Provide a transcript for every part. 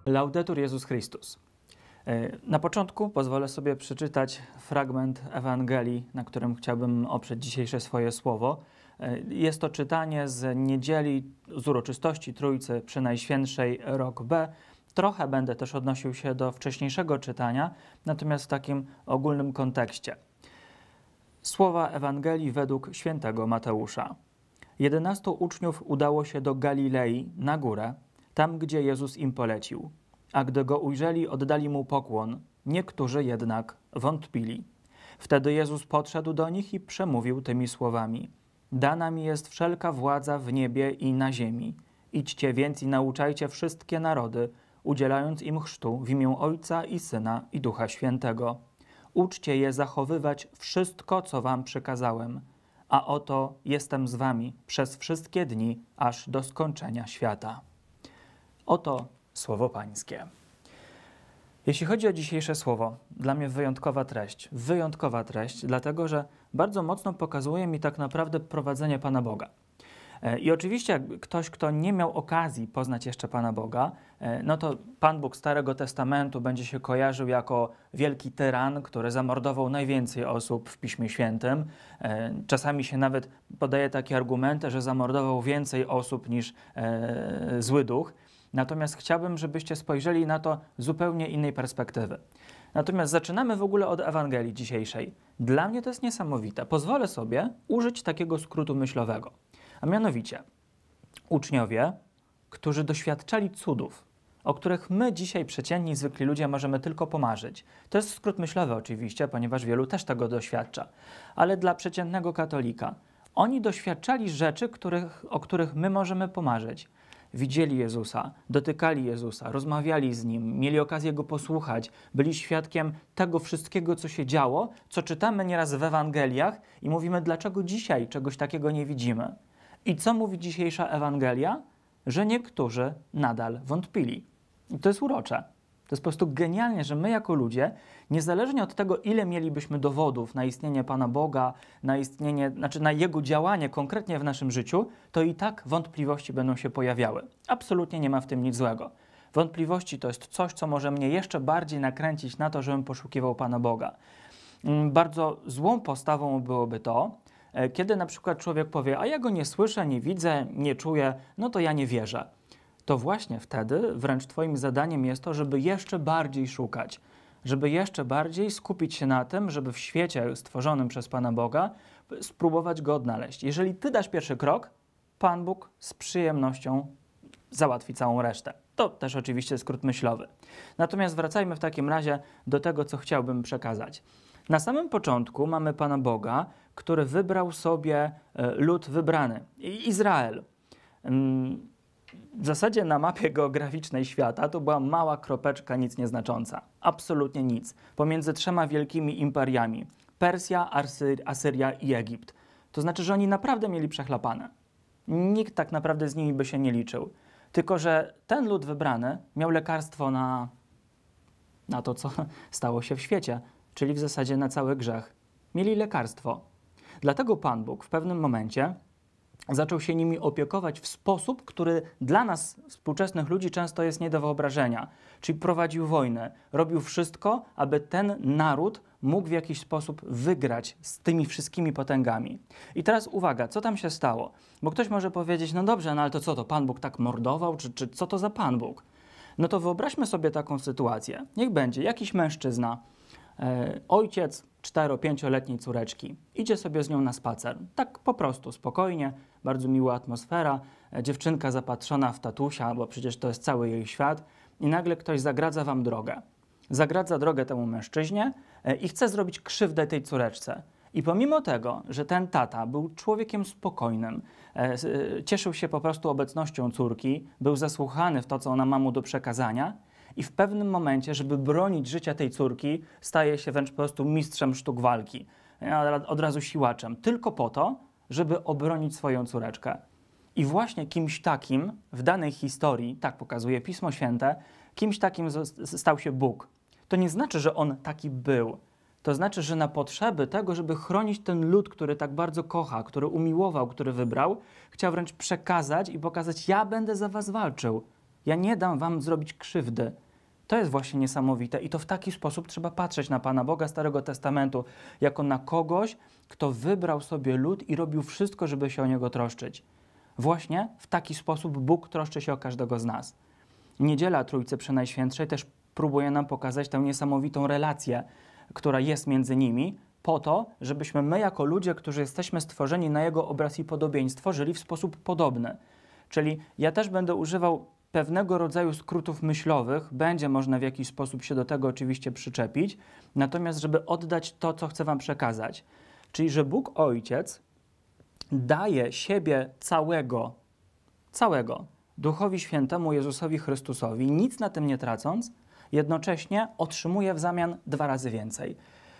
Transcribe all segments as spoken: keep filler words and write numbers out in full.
Laudetur Jezus Chrystus. Na początku pozwolę sobie przeczytać fragment Ewangelii, na którym chciałbym oprzeć dzisiejsze swoje słowo. Jest to czytanie z niedzieli, z uroczystości Trójcy Przenajświętszej, rok B. Trochę będę też odnosił się do wcześniejszego czytania, natomiast w takim ogólnym kontekście. Słowa Ewangelii według świętego Mateusza. Jedenastu uczniów udało się do Galilei, na górę, tam gdzie Jezus im polecił. A gdy go ujrzeli, oddali mu pokłon. Niektórzy jednak wątpili. Wtedy Jezus podszedł do nich i przemówił tymi słowami. Dana mi jest wszelka władza w niebie i na ziemi. Idźcie więc i nauczajcie wszystkie narody, udzielając im chrztu w imię Ojca i Syna i Ducha Świętego. Uczcie je zachowywać wszystko, co wam przykazałem. A oto jestem z wami przez wszystkie dni, aż do skończenia świata. Oto słowo Pańskie. Jeśli chodzi o dzisiejsze słowo, dla mnie wyjątkowa treść. Wyjątkowa treść, dlatego że bardzo mocno pokazuje mi tak naprawdę prowadzenie Pana Boga. I oczywiście ktoś, kto nie miał okazji poznać jeszcze Pana Boga, no to Pan Bóg Starego Testamentu będzie się kojarzył jako wielki tyran, który zamordował najwięcej osób w Piśmie Świętym. Czasami się nawet podaje takie argumenty, że zamordował więcej osób niż e, zły duch. Natomiast chciałbym, żebyście spojrzeli na to z zupełnie innej perspektywy. Natomiast zaczynamy w ogóle od Ewangelii dzisiejszej. Dla mnie to jest niesamowite. Pozwolę sobie użyć takiego skrótu myślowego. A mianowicie uczniowie, którzy doświadczali cudów, o których my dzisiaj przeciętni, zwykli ludzie możemy tylko pomarzyć. To jest skrót myślowy oczywiście, ponieważ wielu też tego doświadcza. Ale dla przeciętnego katolika oni doświadczali rzeczy, których, o których my możemy pomarzyć. Widzieli Jezusa, dotykali Jezusa, rozmawiali z Nim, mieli okazję Go posłuchać, byli świadkiem tego wszystkiego, co się działo, co czytamy nieraz w Ewangeliach i mówimy, dlaczego dzisiaj czegoś takiego nie widzimy. I co mówi dzisiejsza Ewangelia? Że niektórzy nadal wątpili. I to jest urocze. To jest po prostu genialnie, że my jako ludzie, niezależnie od tego, ile mielibyśmy dowodów na istnienie Pana Boga, na istnienie, znaczy na Jego działanie konkretnie w naszym życiu, to i tak wątpliwości będą się pojawiały. Absolutnie nie ma w tym nic złego. Wątpliwości to jest coś, co może mnie jeszcze bardziej nakręcić na to, żebym poszukiwał Pana Boga. Bardzo złą postawą byłoby to, kiedy na przykład człowiek powie, a ja Go nie słyszę, nie widzę, nie czuję, no to ja nie wierzę. To właśnie wtedy wręcz Twoim zadaniem jest to, żeby jeszcze bardziej szukać, żeby jeszcze bardziej skupić się na tym, żeby w świecie stworzonym przez Pana Boga spróbować Go odnaleźć. Jeżeli Ty dasz pierwszy krok, Pan Bóg z przyjemnością załatwi całą resztę. To też oczywiście skrót myślowy. Natomiast wracajmy w takim razie do tego, co chciałbym przekazać. Na samym początku mamy Pana Boga, który wybrał sobie lud wybrany, Izrael. W zasadzie na mapie geograficznej świata to była mała kropeczka, nic nieznacząca. Absolutnie nic. Pomiędzy trzema wielkimi imperiami. Persja, Asyr, Asyria i Egipt. To znaczy, że oni naprawdę mieli przechlapane. Nikt tak naprawdę z nimi by się nie liczył. Tylko że ten lud wybrany miał lekarstwo na, na to, co stało się w świecie, czyli w zasadzie na cały grzech. Mieli lekarstwo. Dlatego Pan Bóg w pewnym momencie zaczął się nimi opiekować w sposób, który dla nas, współczesnych ludzi, często jest nie do wyobrażenia. Czyli prowadził wojnę, robił wszystko, aby ten naród mógł w jakiś sposób wygrać z tymi wszystkimi potęgami. I teraz uwaga, co tam się stało? Bo ktoś może powiedzieć, no dobrze, no ale to co, to Pan Bóg tak mordował, czy, czy co to za Pan Bóg? No to wyobraźmy sobie taką sytuację. Niech będzie jakiś mężczyzna, e, ojciec cztero-pięcioletniej córeczki. Idzie sobie z nią na spacer. Tak po prostu, spokojnie, bardzo miła atmosfera. Dziewczynka zapatrzona w tatusia, bo przecież to jest cały jej świat. I nagle ktoś zagradza wam drogę. Zagradza drogę temu mężczyźnie i chce zrobić krzywdę tej córeczce. I pomimo tego, że ten tata był człowiekiem spokojnym, cieszył się po prostu obecnością córki, był zasłuchany w to, co ona ma mu do przekazania, i w pewnym momencie, żeby bronić życia tej córki, staje się wręcz po prostu mistrzem sztuk walki, od razu siłaczem, tylko po to, żeby obronić swoją córeczkę. I właśnie kimś takim w danej historii, tak pokazuje Pismo Święte, kimś takim stał się Bóg. To nie znaczy, że On taki był. To znaczy, że na potrzeby tego, żeby chronić ten lud, który tak bardzo kocha, który umiłował, który wybrał, chciał wręcz przekazać i pokazać, ja będę za was walczył. Ja nie dam wam zrobić krzywdy. To jest właśnie niesamowite i to w taki sposób trzeba patrzeć na Pana Boga Starego Testamentu, jako na kogoś, kto wybrał sobie lud i robił wszystko, żeby się o niego troszczyć. Właśnie w taki sposób Bóg troszczy się o każdego z nas. Niedziela Trójcy Przenajświętszej też próbuje nam pokazać tę niesamowitą relację, która jest między nimi, po to, żebyśmy my jako ludzie, którzy jesteśmy stworzeni na Jego obraz i podobieństwo, żyli w sposób podobny. Czyli ja też będę używał pewnego rodzaju skrótów myślowych, będzie można w jakiś sposób się do tego oczywiście przyczepić, natomiast żeby oddać to, co chcę wam przekazać. Czyli, że Bóg Ojciec daje siebie całego, całego Duchowi Świętemu Jezusowi Chrystusowi, nic na tym nie tracąc, jednocześnie otrzymuje w zamian dwa razy więcej.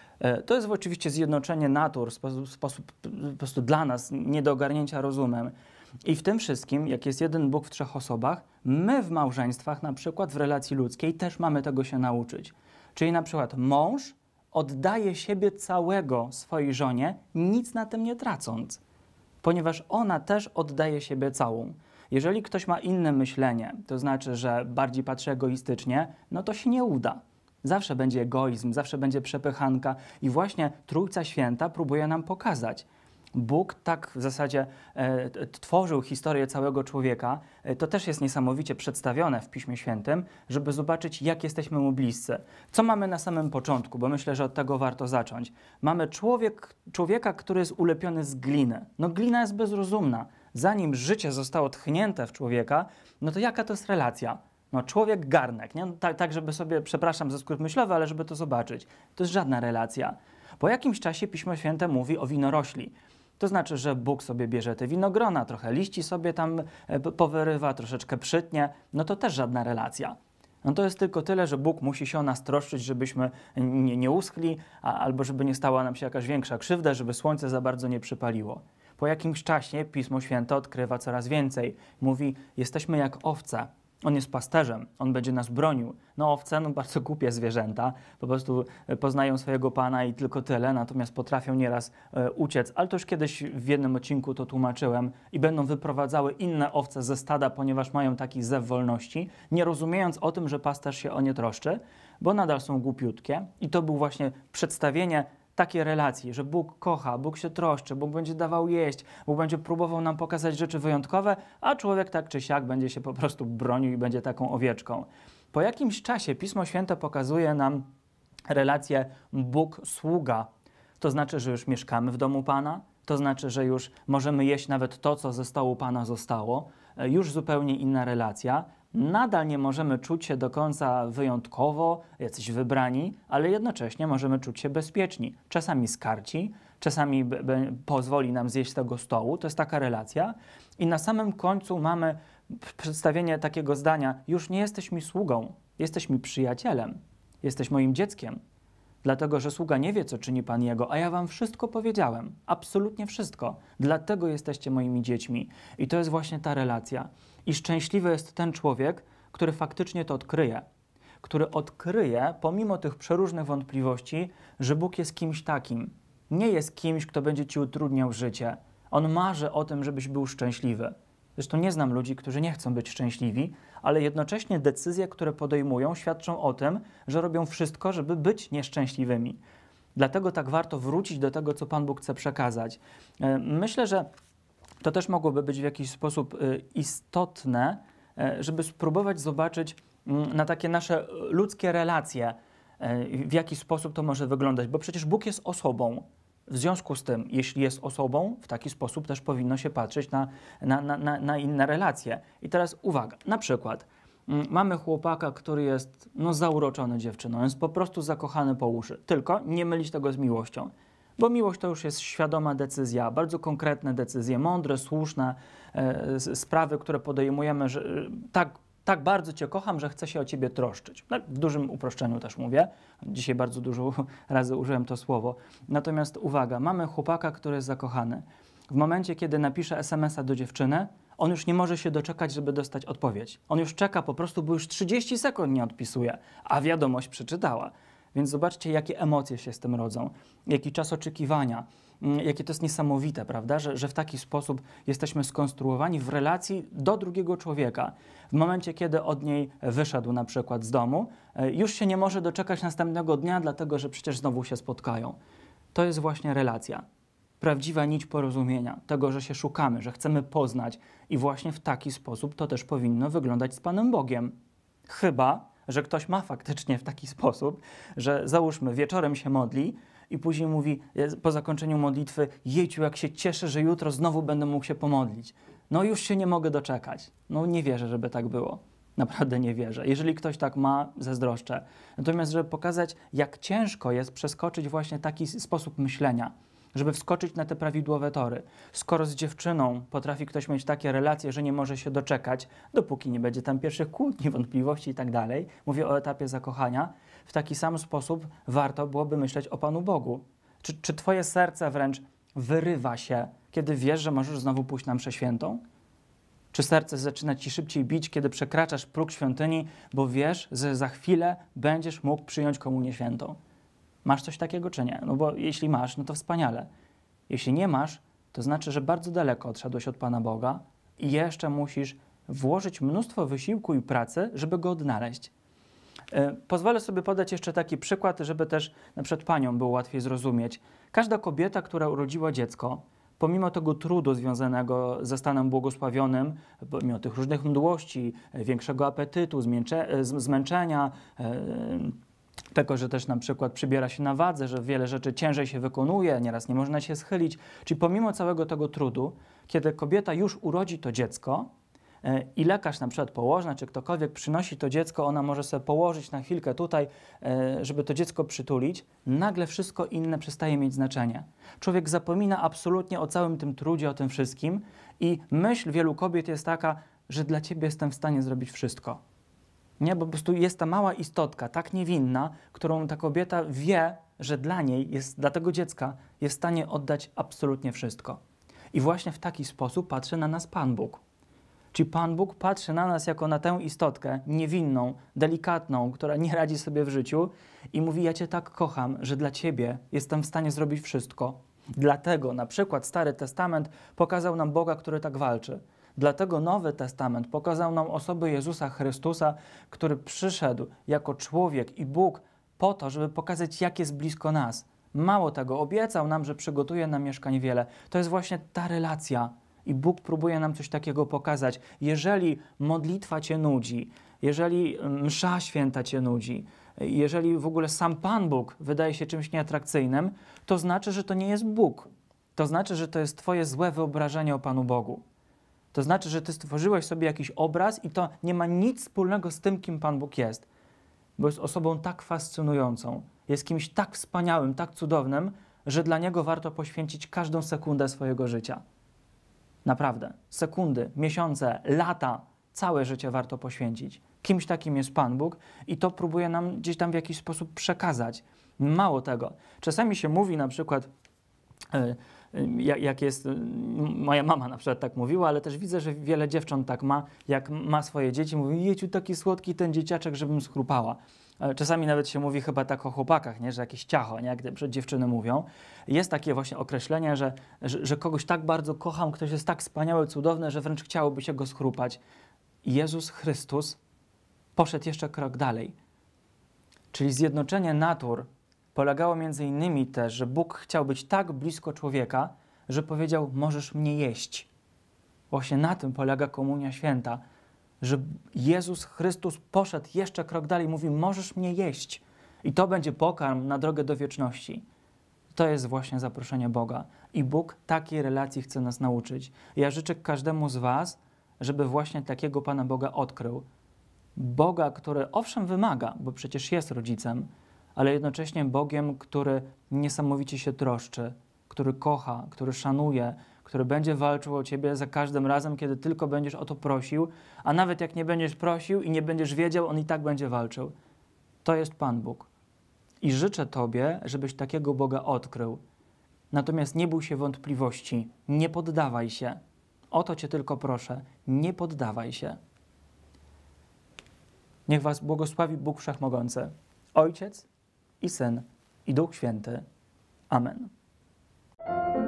To jest oczywiście zjednoczenie natur w sposób, sposób po prostu dla nas nie do ogarnięcia rozumem. I w tym wszystkim, jak jest jeden Bóg w trzech osobach, my w małżeństwach, na przykład w relacji ludzkiej, też mamy tego się nauczyć. Czyli na przykład mąż oddaje siebie całego swojej żonie, nic na tym nie tracąc, ponieważ ona też oddaje siebie całą. Jeżeli ktoś ma inne myślenie, to znaczy, że bardziej patrzy egoistycznie, no to się nie uda. Zawsze będzie egoizm, zawsze będzie przepychanka i właśnie Trójca Święta próbuje nam pokazać. Bóg tak w zasadzie e, tworzył historię całego człowieka, e, to też jest niesamowicie przedstawione w Piśmie Świętym, żeby zobaczyć, jak jesteśmy Mu bliscy. Co mamy na samym początku, bo myślę, że od tego warto zacząć. Mamy człowiek, człowieka, który jest ulepiony z gliny. No glina jest bezrozumna. Zanim życie zostało tchnięte w człowieka, no to jaka to jest relacja? No człowiek garnek, nie? No, tak, tak, żeby sobie, przepraszam za skrót myślowy, ale żeby to zobaczyć. To jest żadna relacja. Po jakimś czasie Pismo Święte mówi o winorośli. To znaczy, że Bóg sobie bierze te winogrona, trochę liści sobie tam powyrywa, troszeczkę przytnie, no to też żadna relacja. No to jest tylko tyle, że Bóg musi się o nas troszczyć, żebyśmy nie, nie uschli, a, albo żeby nie stała nam się jakaś większa krzywda, żeby słońce za bardzo nie przypaliło. Po jakimś czasie Pismo Święte odkrywa coraz więcej. Mówi, jesteśmy jak owce. On jest pasterzem, on będzie nas bronił. No owce, no bardzo głupie zwierzęta, po prostu poznają swojego Pana i tylko tyle, natomiast potrafią nieraz e, uciec. Ale to już kiedyś w jednym odcinku to tłumaczyłem i będą wyprowadzały inne owce ze stada, ponieważ mają taki zew wolności, nie rozumiejąc o tym, że pasterz się o nie troszczy, bo nadal są głupiutkie. I to był właśnie przedstawienie takie relacji, że Bóg kocha, Bóg się troszczy, Bóg będzie dawał jeść, Bóg będzie próbował nam pokazać rzeczy wyjątkowe, a człowiek tak czy siak będzie się po prostu bronił i będzie taką owieczką. Po jakimś czasie Pismo Święte pokazuje nam relację Bóg-sługa. To znaczy, że już mieszkamy w domu Pana, to znaczy, że już możemy jeść nawet to, co ze stołu Pana zostało. Już zupełnie inna relacja. Nadal nie możemy czuć się do końca wyjątkowo, jacyś wybrani, ale jednocześnie możemy czuć się bezpieczni. Czasami skarci, czasami b- b- pozwoli nam zjeść z tego stołu. To jest taka relacja. I na samym końcu mamy przedstawienie takiego zdania: już nie jesteś mi sługą, jesteś mi przyjacielem, jesteś moim dzieckiem. Dlatego, że sługa nie wie, co czyni Pan jego, a ja wam wszystko powiedziałem. Absolutnie wszystko. Dlatego jesteście moimi dziećmi. I to jest właśnie ta relacja. I szczęśliwy jest ten człowiek, który faktycznie to odkryje. Który odkryje, pomimo tych przeróżnych wątpliwości, że Bóg jest kimś takim. Nie jest kimś, kto będzie ci utrudniał życie. On marzy o tym, żebyś był szczęśliwy. Zresztą nie znam ludzi, którzy nie chcą być szczęśliwi, ale jednocześnie decyzje, które podejmują, świadczą o tym, że robią wszystko, żeby być nieszczęśliwymi. Dlatego tak warto wrócić do tego, co Pan Bóg chce przekazać. Myślę, że to też mogłoby być w jakiś sposób istotne, żeby spróbować zobaczyć na takie nasze ludzkie relacje, w jaki sposób to może wyglądać, bo przecież Bóg jest osobą. W związku z tym, jeśli jest osobą, w taki sposób też powinno się patrzeć na, na, na, na inne relacje. I teraz uwaga, na przykład mm, mamy chłopaka, który jest no, zauroczony dziewczyną, jest po prostu zakochany po uszy. Tylko nie mylić tego z miłością, bo miłość to już jest świadoma decyzja, bardzo konkretne decyzje, mądre, słuszne e, sprawy, które podejmujemy, że e, tak Tak bardzo Cię kocham, że chcę się o Ciebie troszczyć. Tak, w dużym uproszczeniu też mówię. Dzisiaj bardzo dużo razy użyłem to słowo. Natomiast uwaga, mamy chłopaka, który jest zakochany. W momencie, kiedy napisze es em es a do dziewczyny, on już nie może się doczekać, żeby dostać odpowiedź. On już czeka po prostu, bo już trzydzieści sekund nie odpisuje, a wiadomość przeczytała. Więc zobaczcie, jakie emocje się z tym rodzą, jaki czas oczekiwania. jakie to jest niesamowite, prawda? Że, że w taki sposób jesteśmy skonstruowani w relacji do drugiego człowieka. W momencie, kiedy od niej wyszedł na przykład z domu, już się nie może doczekać następnego dnia, dlatego że przecież znowu się spotkają. To jest właśnie relacja. Prawdziwa nić porozumienia, tego, że się szukamy, że chcemy poznać i właśnie w taki sposób to też powinno wyglądać z Panem Bogiem. Chyba że ktoś ma faktycznie w taki sposób, że załóżmy wieczorem się modli i później mówi po zakończeniu modlitwy: jejciu, jak się cieszę, że jutro znowu będę mógł się pomodlić. No już się nie mogę doczekać. No nie wierzę, żeby tak było. Naprawdę nie wierzę. Jeżeli ktoś tak ma, zazdroszczę. Natomiast, żeby pokazać, jak ciężko jest przeskoczyć właśnie taki sposób myślenia, żeby wskoczyć na te prawidłowe tory. Skoro z dziewczyną potrafi ktoś mieć takie relacje, że nie może się doczekać, dopóki nie będzie tam pierwszych kłótni, wątpliwości i tak dalej, mówię o etapie zakochania, w taki sam sposób warto byłoby myśleć o Panu Bogu. Czy, czy twoje serce wręcz wyrywa się, kiedy wiesz, że możesz znowu pójść na mszę świętą? Czy serce zaczyna ci szybciej bić, kiedy przekraczasz próg świątyni, bo wiesz, że za chwilę będziesz mógł przyjąć komunię świętą? Masz coś takiego, czy nie? No bo jeśli masz, no to wspaniale. Jeśli nie masz, to znaczy, że bardzo daleko odszedłeś od Pana Boga i jeszcze musisz włożyć mnóstwo wysiłku i pracy, żeby Go odnaleźć. Yy, pozwolę sobie podać jeszcze taki przykład, żeby też na przykład paniom było łatwiej zrozumieć. Każda kobieta, która urodziła dziecko, pomimo tego trudu związanego ze stanem błogosławionym, pomimo tych różnych mdłości, większego apetytu, zmęcze, zmęczenia, yy, tego, że też na przykład przybiera się na wadze, że wiele rzeczy ciężej się wykonuje, nieraz nie można się schylić. Czyli pomimo całego tego trudu, kiedy kobieta już urodzi to dziecko yy, i lekarz, na przykład położna, czy ktokolwiek przynosi to dziecko, ona może sobie położyć na chwilkę tutaj, yy, żeby to dziecko przytulić, nagle wszystko inne przestaje mieć znaczenie. Człowiek zapomina absolutnie o całym tym trudzie, o tym wszystkim i myśl wielu kobiet jest taka, że dla ciebie jestem w stanie zrobić wszystko. Nie, bo po prostu jest ta mała istotka, tak niewinna, którą ta kobieta wie, że dla niej, jest, dla tego dziecka jest w stanie oddać absolutnie wszystko. I właśnie w taki sposób patrzy na nas Pan Bóg. Czyli Pan Bóg patrzy na nas jako na tę istotkę niewinną, delikatną, która nie radzi sobie w życiu i mówi: ja Cię tak kocham, że dla Ciebie jestem w stanie zrobić wszystko. Dlatego na przykład Stary Testament pokazał nam Boga, który tak walczy. Dlatego Nowy Testament pokazał nam osobę Jezusa Chrystusa, który przyszedł jako człowiek i Bóg po to, żeby pokazać, jak jest blisko nas. Mało tego, obiecał nam, że przygotuje nam mieszkań wiele. To jest właśnie ta relacja i Bóg próbuje nam coś takiego pokazać. Jeżeli modlitwa Cię nudzi, jeżeli msza święta Cię nudzi, jeżeli w ogóle sam Pan Bóg wydaje się czymś nieatrakcyjnym, to znaczy, że to nie jest Bóg. To znaczy, że to jest Twoje złe wyobrażenie o Panu Bogu. To znaczy, że Ty stworzyłeś sobie jakiś obraz i to nie ma nic wspólnego z tym, kim Pan Bóg jest. Bo jest osobą tak fascynującą, jest kimś tak wspaniałym, tak cudownym, że dla Niego warto poświęcić każdą sekundę swojego życia. Naprawdę. Sekundy, miesiące, lata, całe życie warto poświęcić. Kimś takim jest Pan Bóg i to próbuje nam gdzieś tam w jakiś sposób przekazać. Mało tego. Czasami się mówi na przykład... Yy, jak jest, moja mama na przykład tak mówiła, ale też widzę, że wiele dziewcząt tak ma, jak ma swoje dzieci, mówi: jejciu, taki słodki ten dzieciaczek, żebym schrupała. Czasami nawet się mówi chyba tak o chłopakach, nie? Że jakieś ciacho, nie? Jak przed dziewczyny mówią. Jest takie właśnie określenie, że, że, że kogoś tak bardzo kocham, ktoś jest tak wspaniały, cudowny, że wręcz chciałoby się go schrupać. Jezus Chrystus poszedł jeszcze krok dalej. Czyli zjednoczenie natur polegało między innymi też, że Bóg chciał być tak blisko człowieka, że powiedział: możesz mnie jeść. Właśnie na tym polega Komunia Święta, że Jezus Chrystus poszedł jeszcze krok dalej i mówi: możesz mnie jeść. I to będzie pokarm na drogę do wieczności. To jest właśnie zaproszenie Boga. I Bóg takiej relacji chce nas nauczyć. Ja życzę każdemu z was, żeby właśnie takiego Pana Boga odkrył. Boga, który owszem wymaga, bo przecież jest rodzicem, ale jednocześnie Bogiem, który niesamowicie się troszczy, który kocha, który szanuje, który będzie walczył o ciebie za każdym razem, kiedy tylko będziesz o to prosił, a nawet jak nie będziesz prosił i nie będziesz wiedział, On i tak będzie walczył. To jest Pan Bóg. I życzę tobie, żebyś takiego Boga odkrył. Natomiast nie bój się wątpliwości, nie poddawaj się. O to cię tylko proszę, nie poddawaj się. Niech was błogosławi Bóg Wszechmogący, Ojciec i Syn, i Duch Święty. Amen. Amen.